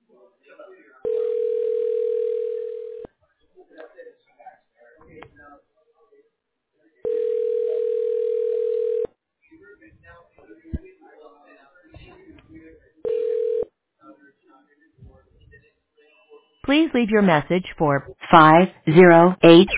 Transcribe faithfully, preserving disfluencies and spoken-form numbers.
Please leave your message for five zero eight